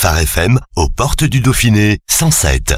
Phare FM, aux portes du Dauphiné, 107.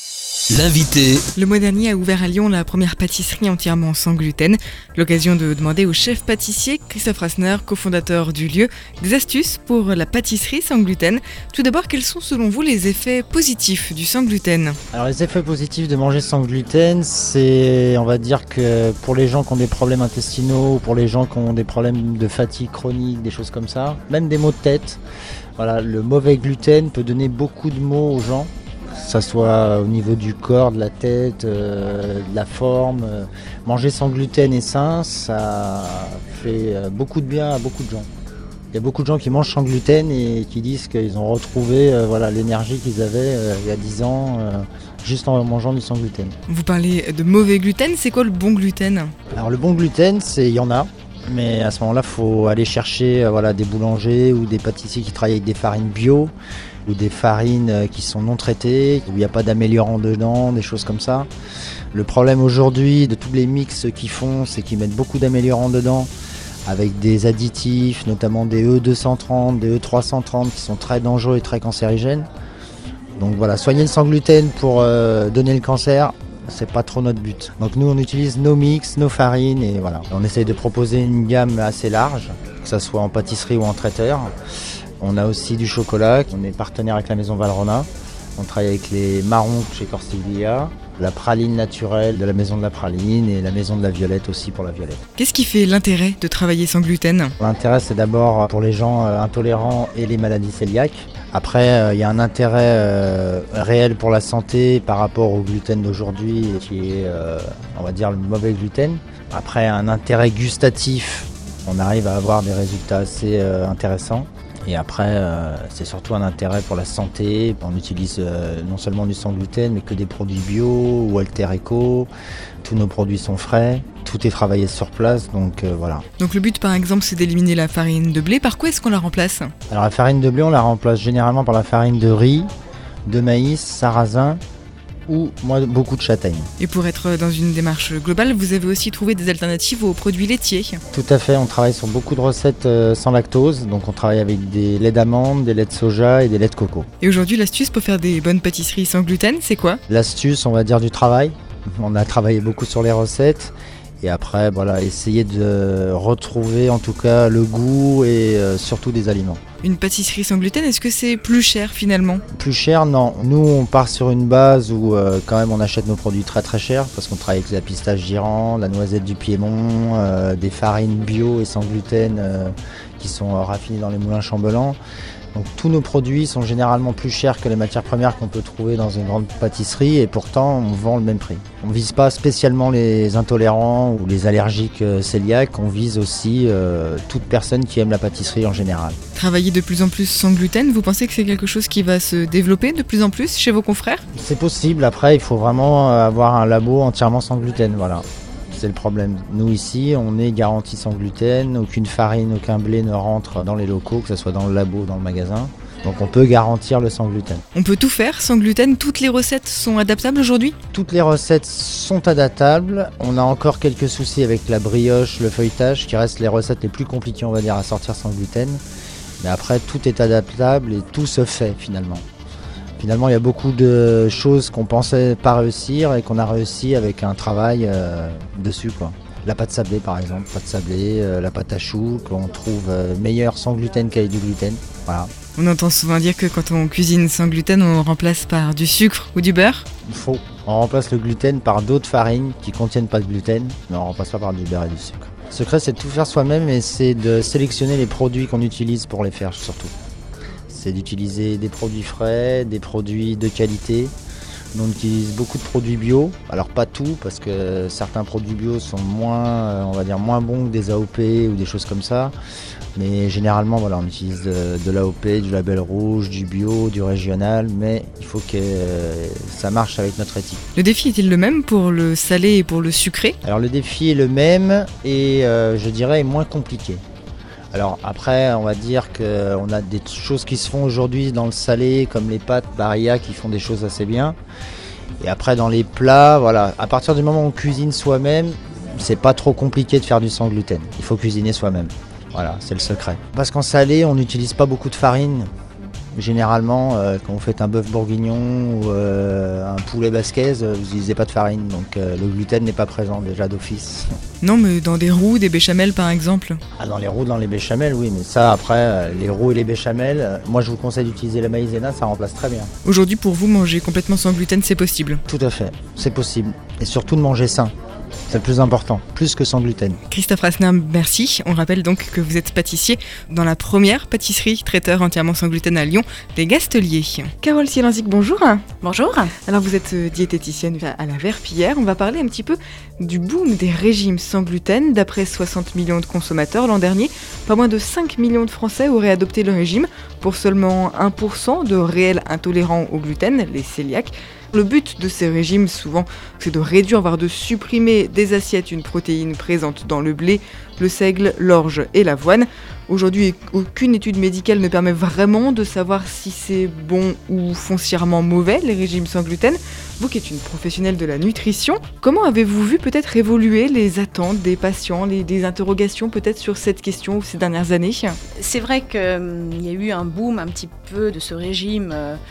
L'invité. Le mois dernier a ouvert à Lyon la première pâtisserie entièrement sans gluten. L'occasion de demander au chef pâtissier Christophe Rasner, cofondateur du lieu, des astuces pour la pâtisserie sans gluten. Tout d'abord, quels sont selon vous les effets positifs du sans gluten ? Alors les effets positifs de manger sans gluten, c'est, on va dire que pour les gens qui ont des problèmes intestinaux, ou pour les gens qui ont des problèmes de fatigue chronique, des choses comme ça, même des maux de tête, voilà, le mauvais gluten peut donner beaucoup de maux aux gens. Que ça soit au niveau du corps, de la tête, de la forme. Manger sans gluten et sain, ça fait beaucoup de bien à beaucoup de gens. Il y a beaucoup de gens qui mangent sans gluten et qui disent qu'ils ont retrouvé l'énergie qu'ils avaient il y a 10 ans juste en mangeant du sans gluten. Vous parlez de mauvais gluten, c'est quoi le bon gluten ? Alors le bon gluten, il y en a. Mais à ce moment-là, il faut aller chercher des boulangers ou des pâtissiers qui travaillent avec des farines bio ou des farines qui sont non traitées, où il n'y a pas d'améliorant dedans, des choses comme ça. Le problème aujourd'hui de tous les mix qu'ils font, c'est qu'ils mettent beaucoup d'améliorants dedans, avec des additifs, notamment des E230, des E330 qui sont très dangereux et très cancérigènes. Donc voilà, soigner le sans gluten pour donner le cancer, c'est pas trop notre but. Donc nous on utilise nos mix, nos farines et voilà. On essaye de proposer une gamme assez large, que ce soit en pâtisserie ou en traiteur. On a aussi du chocolat, on est partenaire avec la maison Valrhona. On travaille avec les marrons chez Corsiglia, la praline naturelle de la maison de la praline et la maison de la violette aussi pour la violette. Qu'est-ce qui fait l'intérêt de travailler sans gluten ? L'intérêt c'est d'abord pour les gens intolérants et les maladies cœliaques. Après, il y a un intérêt réel pour la santé par rapport au gluten d'aujourd'hui qui est, on va dire, le mauvais gluten. Après, un intérêt gustatif, on arrive à avoir des résultats assez intéressants. Et après, c'est surtout un intérêt pour la santé. On utilise non seulement du sans gluten, mais que des produits bio ou Alter Eco. Tous nos produits sont frais. Tout est travaillé sur place, donc voilà. Donc le but par exemple c'est d'éliminer la farine de blé, par quoi est-ce qu'on la remplace ? Alors la farine de blé on la remplace généralement par la farine de riz, de maïs, sarrasin ou beaucoup de châtaigne. Et pour être dans une démarche globale, vous avez aussi trouvé des alternatives aux produits laitiers ? Tout à fait, on travaille sur beaucoup de recettes sans lactose, donc on travaille avec des laits d'amande, des laits de soja et des laits de coco. Et aujourd'hui l'astuce pour faire des bonnes pâtisseries sans gluten, c'est quoi ? L'astuce, on va dire du travail. On a travaillé beaucoup sur les recettes. Et après, essayer de retrouver en tout cas le goût et surtout des aliments. Une pâtisserie sans gluten, est-ce que c'est plus cher finalement ? Plus cher, non. Nous, on part sur une base où quand même on achète nos produits très très chers parce qu'on travaille avec la pistache Giran, la noisette du Piémont, des farines bio et sans gluten qui sont raffinées dans les moulins chambellans. Donc tous nos produits sont généralement plus chers que les matières premières qu'on peut trouver dans une grande pâtisserie et pourtant on vend le même prix. On ne vise pas spécialement les intolérants ou les allergiques cœliaques, on vise aussi toute personne qui aime la pâtisserie en général. Travailler de plus en plus sans gluten, vous pensez que c'est quelque chose qui va se développer de plus en plus chez vos confrères ? C'est possible, après il faut vraiment avoir un labo entièrement sans gluten, voilà. C'est le problème. Nous ici, on est garanti sans gluten, aucune farine, aucun blé ne rentre dans les locaux, que ce soit dans le labo ou dans le magasin. Donc on peut garantir le sans gluten. On peut tout faire sans gluten, toutes les recettes sont adaptables aujourd'hui ? Toutes les recettes sont adaptables. On a encore quelques soucis avec la brioche, le feuilletage, qui restent les recettes les plus compliquées, on va dire, à sortir sans gluten. Mais après, tout est adaptable et tout se fait finalement. Finalement, il y a beaucoup de choses qu'on pensait pas réussir et qu'on a réussi avec un travail dessus, quoi. La pâte sablée, par exemple, la pâte à choux, qu'on trouve meilleure sans gluten qu'avec du gluten. Voilà. On entend souvent dire que quand on cuisine sans gluten, on remplace par du sucre ou du beurre ? Faux. On remplace le gluten par d'autres farines qui contiennent pas de gluten, mais on remplace pas par du beurre et du sucre. Le secret, c'est de tout faire soi-même et c'est de sélectionner les produits qu'on utilise pour les faire, surtout. C'est d'utiliser des produits frais, des produits de qualité. Nous, on utilise beaucoup de produits bio. Alors pas tout, parce que certains produits bio sont moins bons que des AOP ou des choses comme ça. Mais généralement, on utilise de l'AOP, du label rouge, du bio, du régional. Mais il faut que ça marche avec notre éthique. Le défi est-il le même pour le salé et pour le sucré ? Alors le défi est le même et je dirais moins compliqué. Alors après, on va dire qu'on a des choses qui se font aujourd'hui dans le salé, comme les pâtes Barilla qui font des choses assez bien. Et après dans les plats, à partir du moment où on cuisine soi-même, c'est pas trop compliqué de faire du sans gluten. Il faut cuisiner soi-même. Voilà, c'est le secret. Parce qu'en salé, on n'utilise pas beaucoup de farine. Généralement, quand vous faites un bœuf bourguignon ou un poulet basquez, vous n'utilisez pas de farine, donc le gluten n'est pas présent déjà d'office. Non, mais dans des roux, des béchamels par exemple. Ah, dans les roux, dans les béchamels, oui, mais ça après, les roux et les béchamels, moi je vous conseille d'utiliser la maïzena, ça remplace très bien. Aujourd'hui, pour vous, manger complètement sans gluten, c'est possible. Tout à fait, c'est possible. Et surtout de manger sain. C'est le plus important, plus que sans gluten. Christophe Rasseneur, merci. On rappelle donc que vous êtes pâtissier dans la première pâtisserie traiteur entièrement sans gluten à Lyon, les Gasteliers. Carole Sielenzik, bonjour. Bonjour. Alors vous êtes diététicienne à la Verpillière. On va parler un petit peu du boom des régimes sans gluten. D'après 60 millions de consommateurs l'an dernier, pas moins de 5 millions de Français auraient adopté le régime pour seulement 1% de réels intolérants au gluten, les cœliaques. Le but de ces régimes, souvent, c'est de réduire, voire de supprimer des assiettes une protéine présente dans le blé, le seigle, l'orge et l'avoine. Aujourd'hui, aucune étude médicale ne permet vraiment de savoir si c'est bon ou foncièrement mauvais, les régimes sans gluten. Vous qui êtes une professionnelle de la nutrition, comment avez-vous vu peut-être évoluer les attentes des patients, des interrogations peut-être sur cette question ces dernières années ? C'est vrai qu'il y a eu un boom un petit peu de ce régime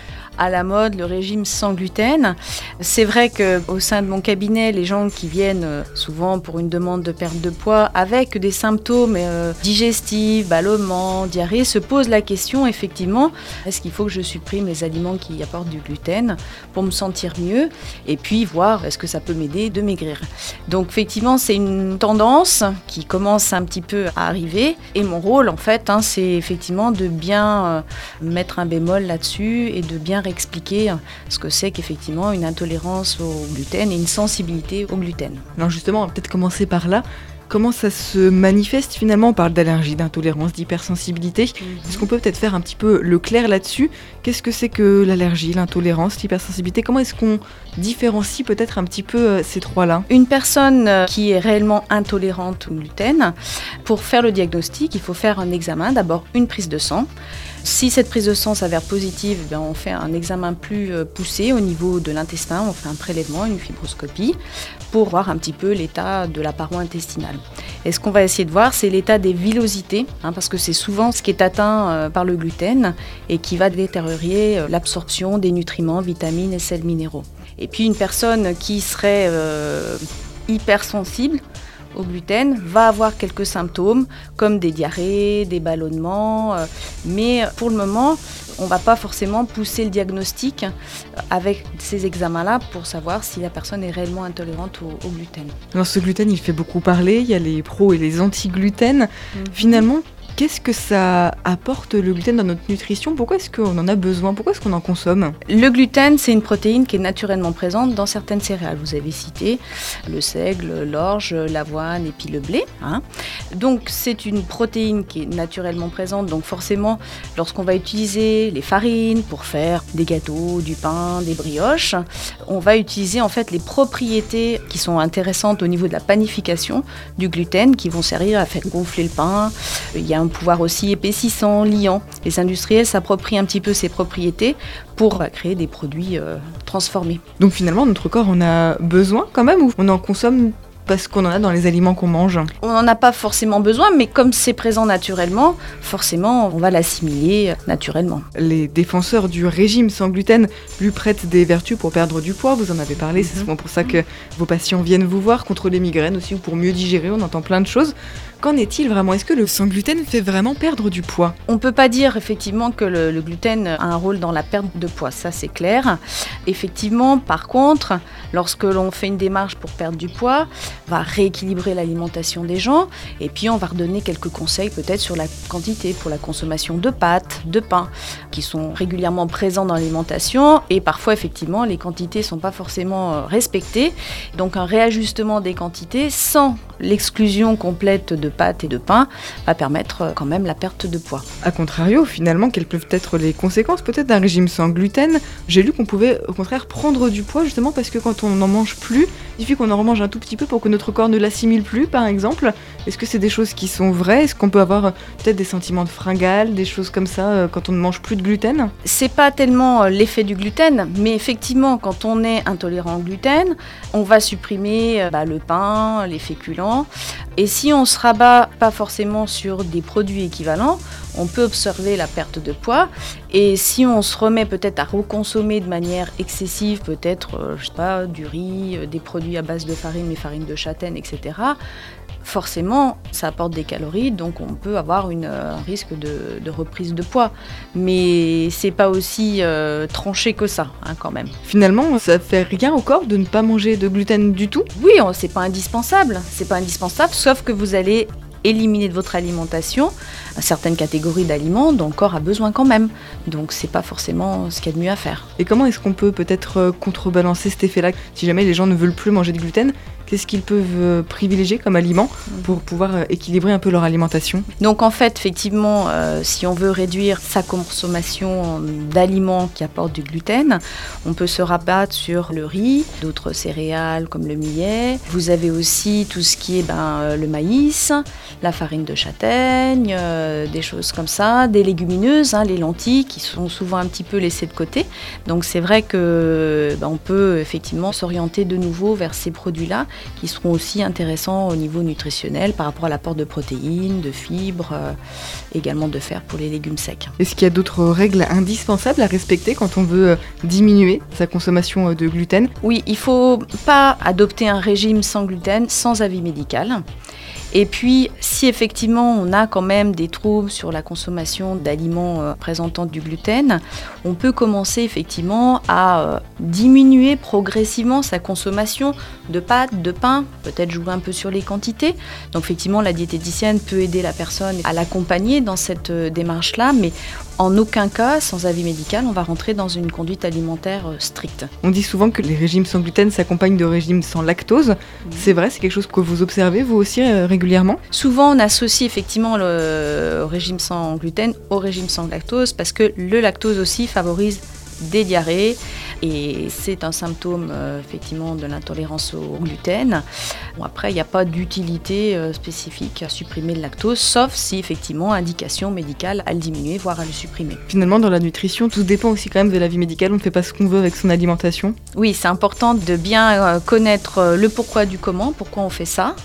à la mode, le régime sans gluten. C'est vrai qu'au sein de mon cabinet, les gens qui viennent souvent pour une demande de perte de poids avec des symptômes digestifs, ballonnements, diarrhée, se posent la question effectivement, est-ce qu'il faut que je supprime les aliments qui apportent du gluten pour me sentir mieux et puis voir est-ce que ça peut m'aider de maigrir. Donc effectivement, c'est une tendance qui commence un petit peu à arriver et mon rôle en fait, c'est effectivement de bien mettre un bémol là-dessus et de bien expliquer ce que c'est qu'effectivement une intolérance au gluten et une sensibilité au gluten. Alors justement, on va peut-être commencer par là. Comment ça se manifeste finalement ? On parle d'allergie, d'intolérance, d'hypersensibilité. Est-ce qu'on peut peut-être faire un petit peu le clair là-dessus ? Qu'est-ce que c'est que l'allergie, l'intolérance, l'hypersensibilité ? Comment est-ce qu'on différencie peut-être un petit peu ces trois-là ? Une personne qui est réellement intolérante au gluten, pour faire le diagnostic, il faut faire un examen, d'abord une prise de sang. Si cette prise de sang s'avère positive, on fait un examen plus poussé au niveau de l'intestin, on fait un prélèvement, une fibroscopie, pour voir un petit peu l'état de la paroi intestinale. Et ce qu'on va essayer de voir, c'est l'état des villosités, parce que c'est souvent ce qui est atteint par le gluten et qui va détériorer l'absorption des nutriments, vitamines et sels minéraux. Et puis une personne qui serait hypersensible au gluten va avoir quelques symptômes comme des diarrhées, des ballonnements, mais pour le moment, on ne va pas forcément pousser le diagnostic avec ces examens-là pour savoir si la personne est réellement intolérante au gluten. Alors ce gluten, il fait beaucoup parler, il y a les pros et les anti-gluten. Finalement, qu'est-ce que ça apporte le gluten dans notre nutrition ? Pourquoi est-ce qu'on en a besoin ? Pourquoi est-ce qu'on en consomme ? Le gluten, c'est une protéine qui est naturellement présente dans certaines céréales. Vous avez cité le seigle, l'orge, l'avoine et puis le blé. Donc c'est une protéine qui est naturellement présente. Donc forcément, lorsqu'on va utiliser les farines pour faire des gâteaux, du pain, des brioches, on va utiliser en fait les propriétés qui sont intéressantes au niveau de la panification du gluten qui vont servir à faire gonfler le pain. Il y a un pouvoir aussi épaississant, liant. Les industriels s'approprient un petit peu ces propriétés pour créer des produits transformés. Donc finalement, notre corps en a besoin quand même, ou on en consomme parce qu'on en a dans les aliments qu'on mange ? On n'en a pas forcément besoin, mais comme c'est présent naturellement, forcément, on va l'assimiler naturellement. Les défenseurs du régime sans gluten lui prêtent des vertus pour perdre du poids, vous en avez parlé, c'est souvent pour ça que vos patients viennent vous voir, contre les migraines aussi, ou pour mieux digérer, on entend plein de choses. Qu'en est-il vraiment ? Est-ce que le sans gluten fait vraiment perdre du poids ? On ne peut pas dire effectivement que le gluten a un rôle dans la perte de poids, ça c'est clair. Effectivement, par contre, lorsque l'on fait une démarche pour perdre du poids, on va rééquilibrer l'alimentation des gens et puis on va redonner quelques conseils peut-être sur la quantité pour la consommation de pâtes, de pain, qui sont régulièrement présents dans l'alimentation et parfois effectivement les quantités ne sont pas forcément respectées. Donc un réajustement des quantités sans l'exclusion complète de pâtes et de pain va permettre quand même la perte de poids. A contrario, finalement, quelles peuvent être les conséquences peut-être d'un régime sans gluten ? J'ai lu qu'on pouvait au contraire prendre du poids justement parce que quand on n'en mange plus, il suffit qu'on en remange un tout petit peu pour que notre corps ne l'assimile plus, par exemple. Est-ce que c'est des choses qui sont vraies ? Est-ce qu'on peut avoir peut-être des sentiments de fringale, des choses comme ça quand on ne mange plus de gluten ? C'est pas tellement l'effet du gluten, mais effectivement, quand on est intolérant au gluten, on va supprimer le pain, les féculents, équivalent. Et si on se rabat pas forcément sur des produits équivalents, on peut observer la perte de poids. Et si on se remet peut-être à reconsommer de manière excessive, peut-être, du riz, des produits à base de farine, les farines de châtaigne, etc., forcément, ça apporte des calories, donc on peut avoir un risque de reprise de poids. Mais c'est pas aussi tranché que ça, quand même. Finalement, ça fait rien au corps de ne pas manger de gluten du tout ? Oui, c'est pas indispensable. C'est pas indispensable, sauf que vous allez éliminer de votre alimentation certaines catégories d'aliments dont le corps a besoin quand même. Donc c'est pas forcément ce qu'il y a de mieux à faire. Et comment est-ce qu'on peut peut-être contrebalancer cet effet-là ? Si jamais les gens ne veulent plus manger de gluten, qu'est-ce qu'ils peuvent privilégier comme aliment pour pouvoir équilibrer un peu leur alimentation ? Donc en fait, effectivement, si on veut réduire sa consommation d'aliments qui apportent du gluten, on peut se rabattre sur le riz, d'autres céréales comme le millet. Vous avez aussi tout ce qui est le maïs, la farine de châtaigne, des choses comme ça, des légumineuses, les lentilles qui sont souvent un petit peu laissées de côté. Donc c'est vrai que on peut effectivement s'orienter de nouveau vers ces produits-là qui seront aussi intéressants au niveau nutritionnel par rapport à l'apport de protéines, de fibres, également de fer pour les légumes secs. Est-ce qu'il y a d'autres règles indispensables à respecter quand on veut diminuer sa consommation de gluten ? Oui, il ne faut pas adopter un régime sans gluten sans avis médical. Et puis, si effectivement on a quand même des troubles sur la consommation d'aliments présentant du gluten, on peut commencer effectivement à diminuer progressivement sa consommation de pâtes, de pain, peut-être jouer un peu sur les quantités. Donc effectivement, la diététicienne peut aider la personne à l'accompagner dans cette démarche-là, mais en aucun cas, sans avis médical, on va rentrer dans une conduite alimentaire stricte. On dit souvent que les régimes sans gluten s'accompagnent de régimes sans lactose. C'est vrai, c'est quelque chose que vous observez vous aussi régulièrement ? Souvent, on associe effectivement le régime sans gluten au régime sans lactose parce que le lactose aussi favorise des diarrhées et c'est un symptôme effectivement de l'intolérance au gluten. Bon, après, il n'y a pas d'utilité spécifique à supprimer le lactose, sauf si effectivement indication médicale à le diminuer, voire à le supprimer. Finalement, dans la nutrition, tout dépend aussi quand même de l'avis médical. On ne fait pas ce qu'on veut avec son alimentation. Oui, c'est important de bien connaître le pourquoi du comment, pourquoi on fait ça.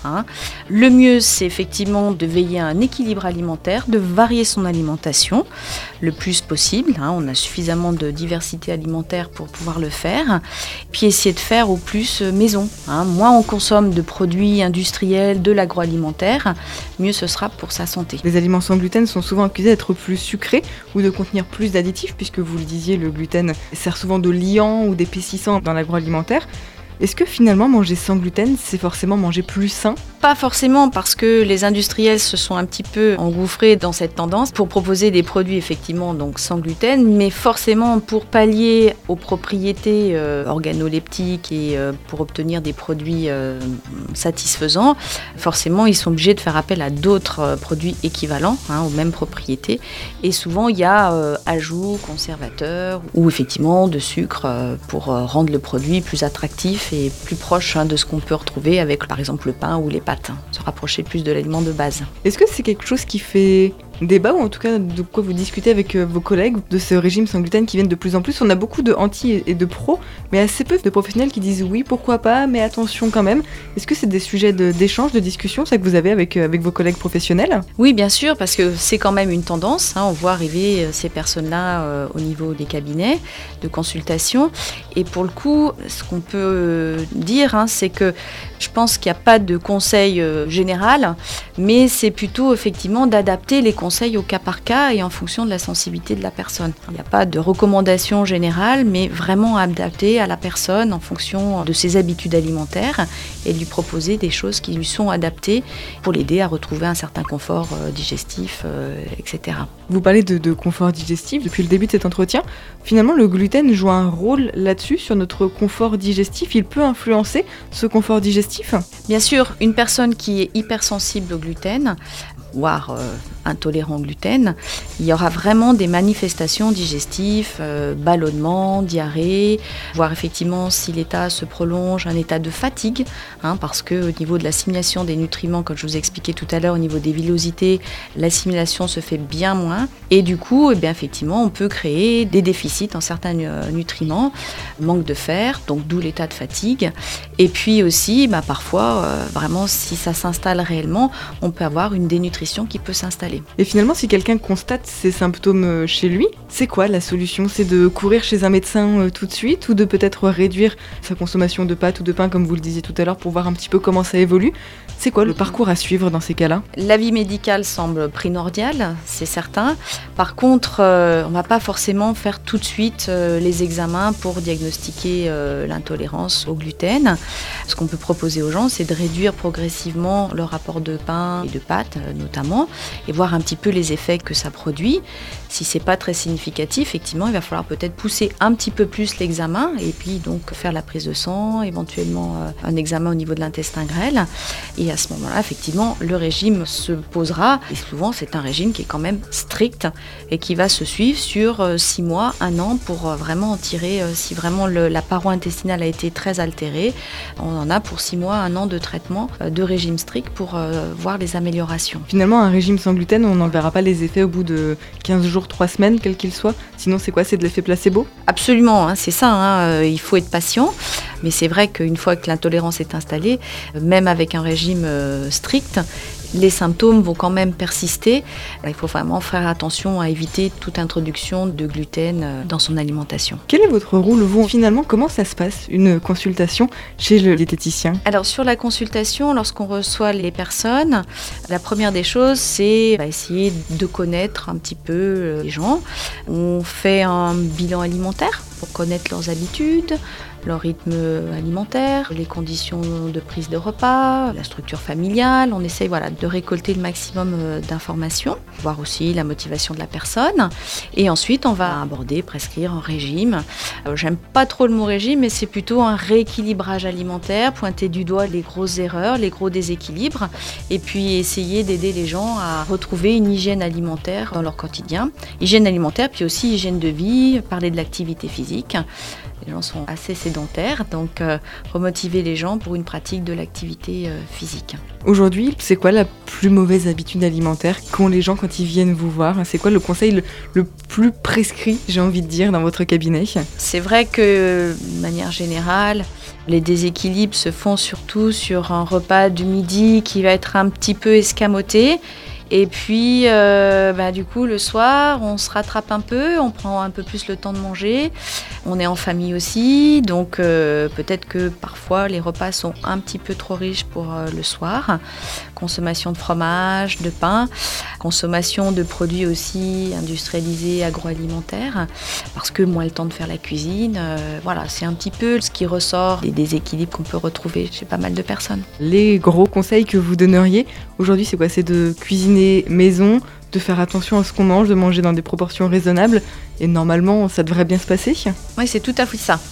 Le mieux, c'est effectivement de veiller à un équilibre alimentaire, de varier son alimentation le plus possible. On a suffisamment de diversité alimentaire pour pouvoir le faire. Puis essayer de faire au plus maison. Moins on consomme de produits industriels, de l'agroalimentaire, mieux ce sera pour sa santé. Les aliments sans gluten sont souvent accusés d'être plus sucrés ou de contenir plus d'additifs, puisque vous le disiez, le gluten sert souvent de liant ou d'épaississant dans l'agroalimentaire. Est-ce que finalement manger sans gluten, c'est forcément manger plus sain ? Pas forcément, parce que les industriels se sont un petit peu engouffrés dans cette tendance pour proposer des produits effectivement donc sans gluten, mais forcément pour pallier aux propriétés organoleptiques et pour obtenir des produits satisfaisants, forcément ils sont obligés de faire appel à d'autres produits équivalents aux mêmes propriétés. Et souvent il y a ajouts, conservateurs ou effectivement de sucre pour rendre le produit plus attractif et plus proche de ce qu'on peut retrouver avec par exemple le pain ou les pâtes, se rapprocher plus de l'aliment de base. Est-ce que c'est quelque chose qui fait débat, ou en tout cas de quoi vous discutez avec vos collègues de ce régime sans gluten qui viennent de plus en plus ? On a beaucoup de anti et de pros, mais assez peu de professionnels qui disent oui, pourquoi pas, mais attention quand même. Est-ce que c'est des sujets d'échange, de discussion, ça que vous avez avec vos collègues professionnels ? Oui, bien sûr, parce que c'est quand même une tendance. On voit arriver ces personnes-là au niveau des cabinets de consultation. Et pour le coup, ce qu'on peut dire, c'est que je pense qu'il n'y a pas de conseil général, mais c'est plutôt effectivement d'adapter les conseils au cas par cas et en fonction de la sensibilité de la personne. Il n'y a pas de recommandation générale, mais vraiment adapté à la personne en fonction de ses habitudes alimentaires et lui proposer des choses qui lui sont adaptées pour l'aider à retrouver un certain confort digestif, etc. Vous parlez de confort digestif depuis le début de cet entretien. Finalement, le gluten joue un rôle là-dessus, sur notre confort digestif. Il peut influencer ce confort digestif ? Bien sûr, une personne qui est hypersensible au gluten, voire intolérant au gluten, il y aura vraiment des manifestations digestives, ballonnement, diarrhée, voire effectivement si l'état se prolonge, un état de fatigue, parce qu'au niveau de l'assimilation des nutriments, comme je vous expliquais tout à l'heure, au niveau des villosités, l'assimilation se fait bien moins et du coup, effectivement, on peut créer des déficits en certains nutriments, manque de fer, donc d'où l'état de fatigue Et puis aussi, parfois, vraiment, si ça s'installe réellement, on peut avoir une dénutrition qui peut s'installer. Et finalement, si quelqu'un constate ces symptômes chez lui, c'est quoi la solution ? C'est de courir chez un médecin tout de suite ou de peut-être réduire sa consommation de pâtes ou de pain, comme vous le disiez tout à l'heure, pour voir un petit peu comment ça évolue ? C'est quoi le parcours à suivre dans ces cas-là ? L'avis médical semble primordial, c'est certain. Par contre, on ne va pas forcément faire tout de suite les examens pour diagnostiquer l'intolérance au gluten. Ce qu'on peut proposer aux gens, c'est de réduire progressivement leur apport de pain et de pâtes notamment, et voir un petit peu les effets que ça produit. Si c'est pas très significatif, effectivement, il va falloir peut-être pousser un petit peu plus l'examen et puis donc faire la prise de sang, éventuellement un examen au niveau de l'intestin grêle. Et à ce moment-là, effectivement, le régime se posera. Et souvent, c'est un régime qui est quand même strict et qui va se suivre sur 6 mois, 1 an pour vraiment en tirer, si vraiment la paroi intestinale a été très altérée, on en a pour 6 mois, 1 an de traitement de régime strict pour voir les améliorations. Finalement, un régime sans gluten, on n'en verra pas les effets au bout de 15 jours, 3 semaines, quel qu'il soit. Sinon, c'est quoi ? C'est de l'effet placebo ? Absolument, c'est ça. Il faut être patient. Mais c'est vrai qu'une fois que l'intolérance est installée, même avec un régime strict, les symptômes vont quand même persister. Il faut vraiment faire attention à éviter toute introduction de gluten dans son alimentation. Quel est votre rôle, vous ? Finalement, comment ça se passe, une consultation chez le diététicien ? Alors, sur la consultation, lorsqu'on reçoit les personnes, la première des choses, c'est essayer de connaître un petit peu les gens. On fait un bilan alimentaire pour connaître leurs habitudes, leur rythme alimentaire, les conditions de prise de repas, la structure familiale. On essaye de récolter le maximum d'informations, voir aussi la motivation de la personne. Et ensuite, on va prescrire un régime. J'aime pas trop le mot régime, mais c'est plutôt un rééquilibrage alimentaire, pointer du doigt les grosses erreurs, les gros déséquilibres, et puis essayer d'aider les gens à retrouver une hygiène alimentaire dans leur quotidien. Hygiène alimentaire, puis aussi hygiène de vie, parler de l'activité physique. Les gens sont assez sédentaires, donc remotiver les gens pour une pratique de l'activité physique. Aujourd'hui, c'est quoi la plus mauvaise habitude alimentaire qu'ont les gens quand ils viennent vous voir ? C'est quoi le conseil le plus prescrit, j'ai envie de dire, dans votre cabinet ? C'est vrai que, de manière générale, les déséquilibres se font surtout sur un repas du midi qui va être un petit peu escamoté. Et puis, du coup, le soir, on se rattrape un peu, on prend un peu plus le temps de manger. On est en famille aussi, donc peut-être que parfois les repas sont un petit peu trop riches pour le soir. Consommation de fromage, de pain, consommation de produits aussi industrialisés, agroalimentaires, parce que moins le temps de faire la cuisine. C'est un petit peu ce qui ressort des déséquilibres qu'on peut retrouver chez pas mal de personnes. Les gros conseils que vous donneriez aujourd'hui, c'est quoi ? C'est de cuisiner maison, de faire attention à ce qu'on mange, de manger dans des proportions raisonnables, et normalement ça devrait bien se passer. Oui, c'est tout à fait ça.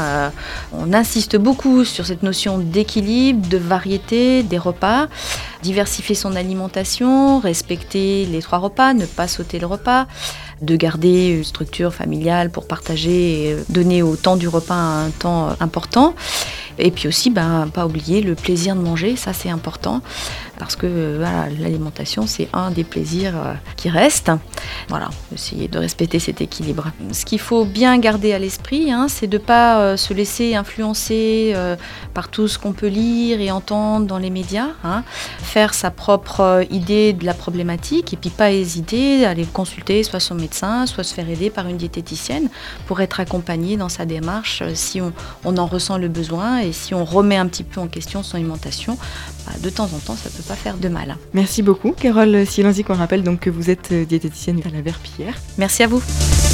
On insiste beaucoup sur cette notion d'équilibre, de variété des repas, diversifier son alimentation, respecter les 3 repas, ne pas sauter le repas, de garder une structure familiale pour partager et donner au temps du repas un temps important. Et puis aussi, pas oublier le plaisir de manger, ça c'est important, parce que l'alimentation c'est un des plaisirs qui reste. Essayer de respecter cet équilibre. Ce qu'il faut bien garder à l'esprit, c'est de ne pas se laisser influencer par tout ce qu'on peut lire et entendre dans les médias. Faire sa propre idée de la problématique et puis pas hésiter à aller consulter soit son médecin, soit se faire aider par une diététicienne pour être accompagné dans sa démarche si on en ressent le besoin. Et si on remet un petit peu en question son alimentation, de temps en temps, ça ne peut pas faire de mal. Merci beaucoup, Carole Silenzi, qu'on rappelle donc que vous êtes diététicienne à la Verpillière. Merci à vous.